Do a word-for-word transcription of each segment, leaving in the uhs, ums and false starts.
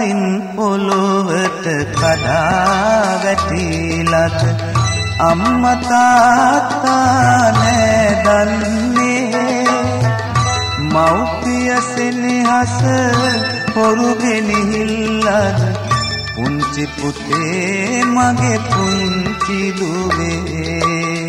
අහසින් පොළොවට කඩා වැටිලද අම්මා තාත්තා නෑදන්නේ මව්පිය සෙනෙහස හොරු ගෙනිහිල්ලද පුංචි පුතේ මගේ පුංචි දුවේ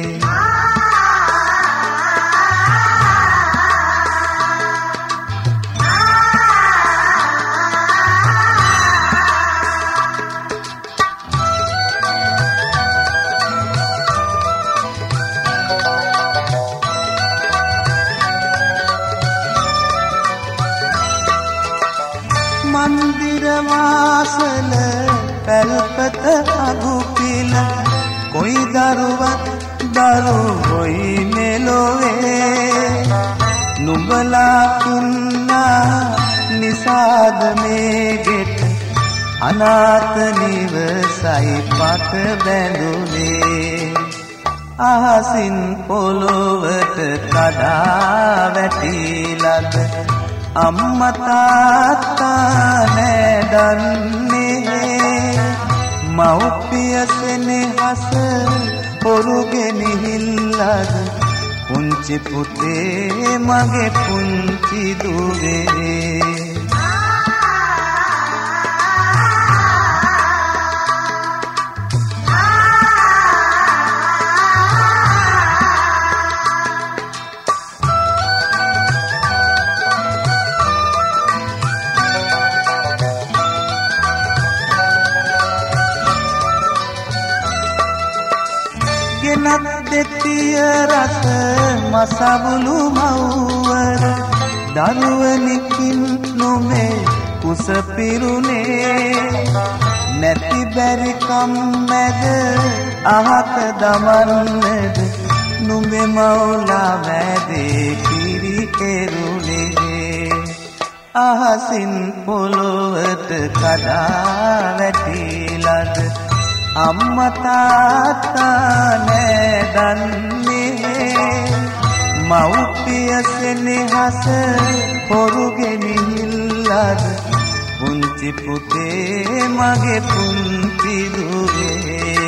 මන්දිර වාසල පැල්පත අගුපිල කොයි දරුවක් දරුවොයි මෙලොවේ නුඹලා තුන්නා නිසාද මේ ගෙට අනාථ නිවසයි පත බැඳුනේ අහසින් පොළොවට කඩා වැටිලද අම්මා තාත්තා නෑදන්නේ මව්පිය සෙනෙහස හොරු ගෙනිහිල්ලද පුංචි පුතේ මගේ පුංචි දුවේ ගෙනත් දෙතිය රස මසබුලු මව්වර දරුවනිකින් නොමේ කුස පිරුණේ නැති බැරි කම් මැද අහක දමන්නද නුඹේ මව්ලා මැදේ කිරි කෙරුණේ අහසින් පොළොවට කඩා වැටිලද අම්මා තාත්තා නෑදන්නේ මව්පිය සෙනෙහස හොරු ගෙනිහිල්ලද පුංචි පුතේ මගේ පුංචි දුවේ